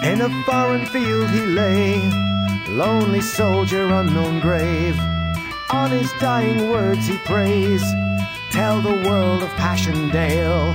In a foreign field he lay, lonely soldier, unknown grave. On his dying words he prays, tell the world of Passchendaele.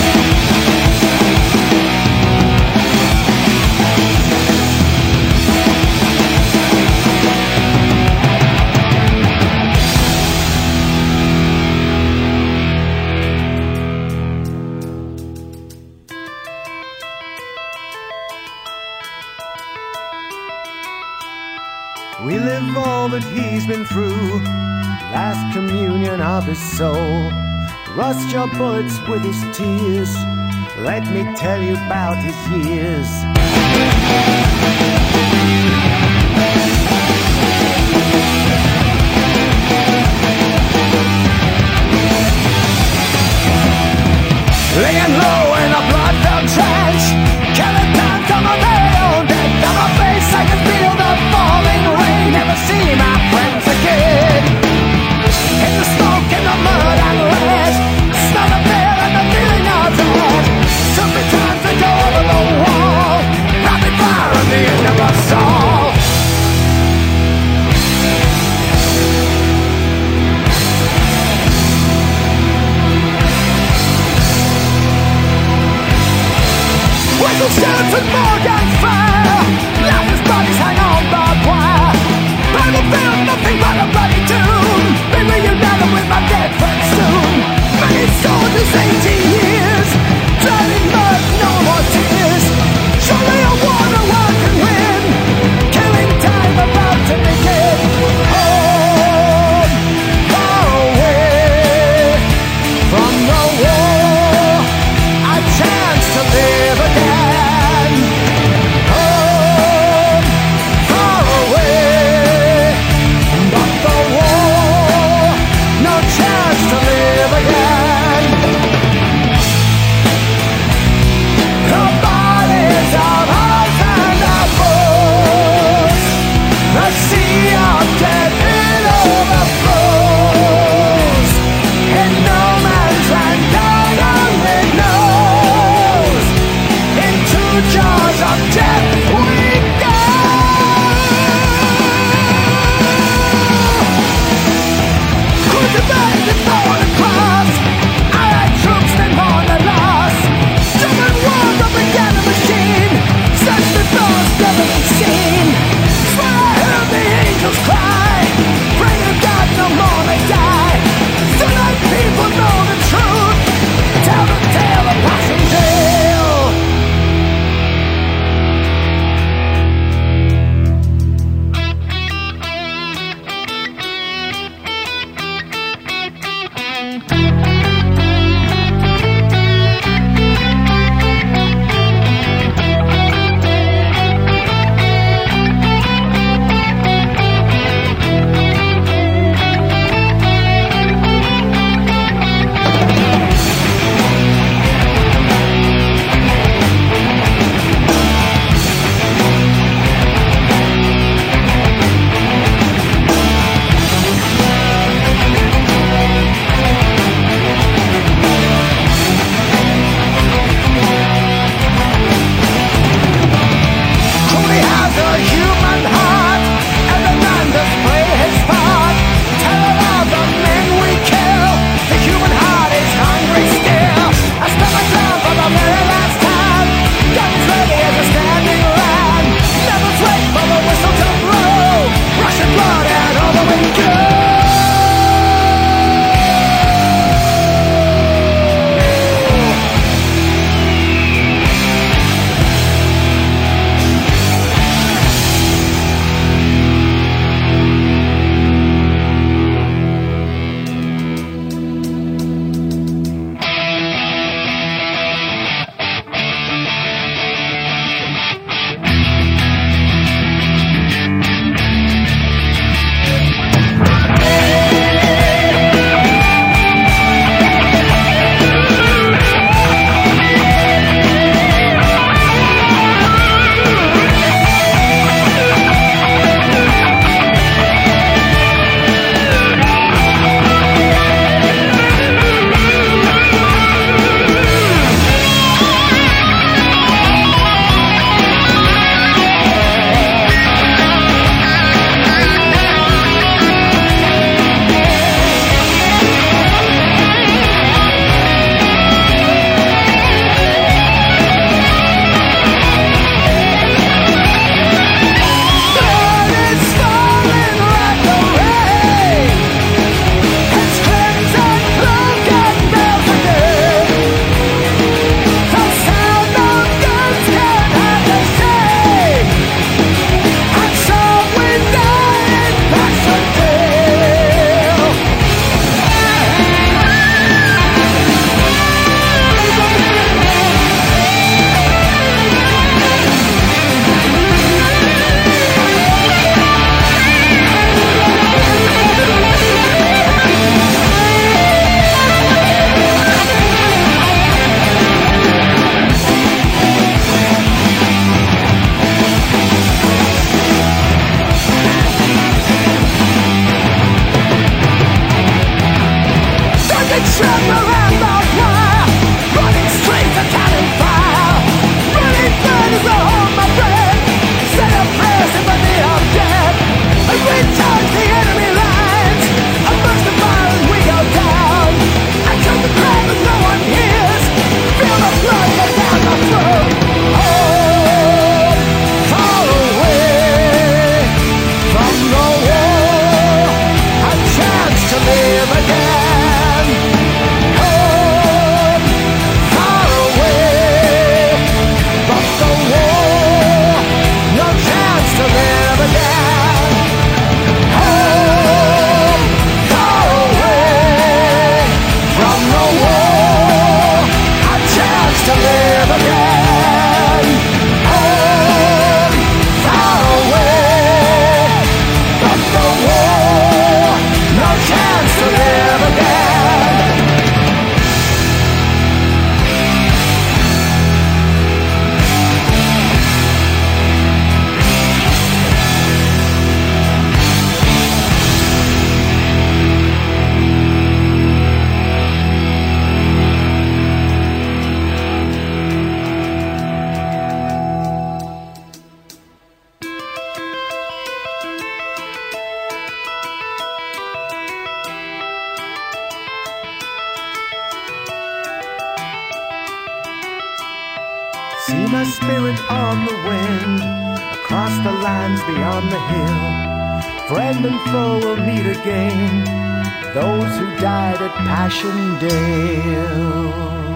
We live all that he's been through, last communion of his soul. Rust your bullets with his tears, let me tell you about his years. Laying low in a blood-filled trench, killing time from a very own death. On my face I can feel the falling rain. Never see my friends again. In the smoke, in the mud and lead, I smell the fear and the feeling of dread. Took me time to go over the wall, rapid fire on the end of us all. Whistle shoots and Morgan fire, lifeless bodies hang on barbed wire. Battlefield, nothing but a bloody tomb. Be reunited with my dead friends soon. Many soldiers, 18 years, drowned in mud, no more tears. Surely a war no one can win, killing time about to begin. Home, far away from the war, a chance to live again. Home, far away, but the war, no chance to live again. to live again. Home, far away from the war, no chance to live again. See my spirit on the wind, across the lands beyond the hill. Friend and foe will meet again, those who died at Passchendaele.